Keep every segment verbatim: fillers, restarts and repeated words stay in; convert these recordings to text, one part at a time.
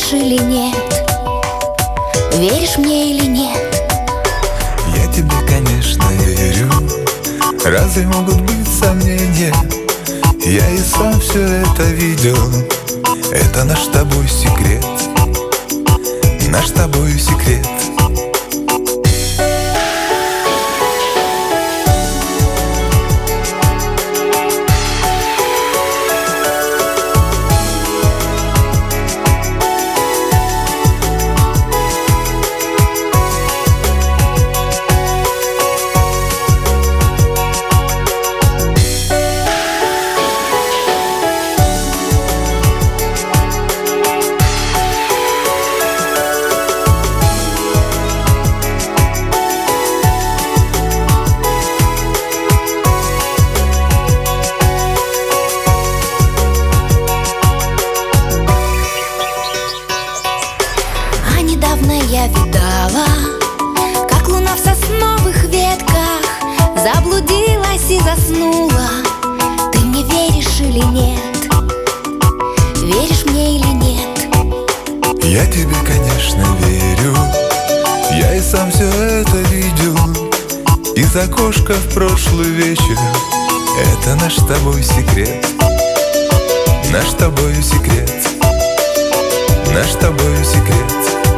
веришь или нет? Веришь мне или нет? Я тебе, конечно, верю. Разве могут быть сомнения? Я и сам все это видел. Это наш с тобой секрет. Наш с тобой секрет. Недавно я видала, как луна в сосновых ветках заблудилась и заснула. Ты мне веришь или нет? Веришь мне или нет? Я тебе, конечно, верю. Я и сам все это видел. Из окошка в прошлый вечер. Это наш с тобой секрет. Наш с тобой секрет. Наш с тобой секрет.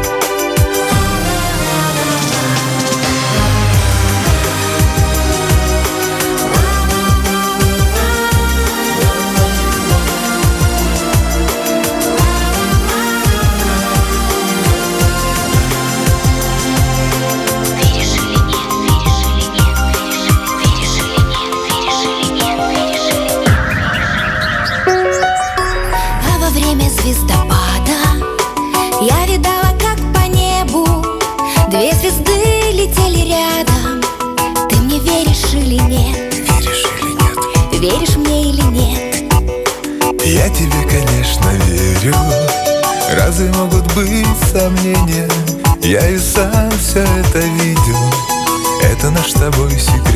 Звездопада я видала, как по небу две звезды летели рядом. Ты мне веришь или нет? Веришь или нет? Веришь мне или нет? Я тебе, конечно, верю. Разве могут быть сомнения? Я и сам все это видел. Это наш с тобой секрет.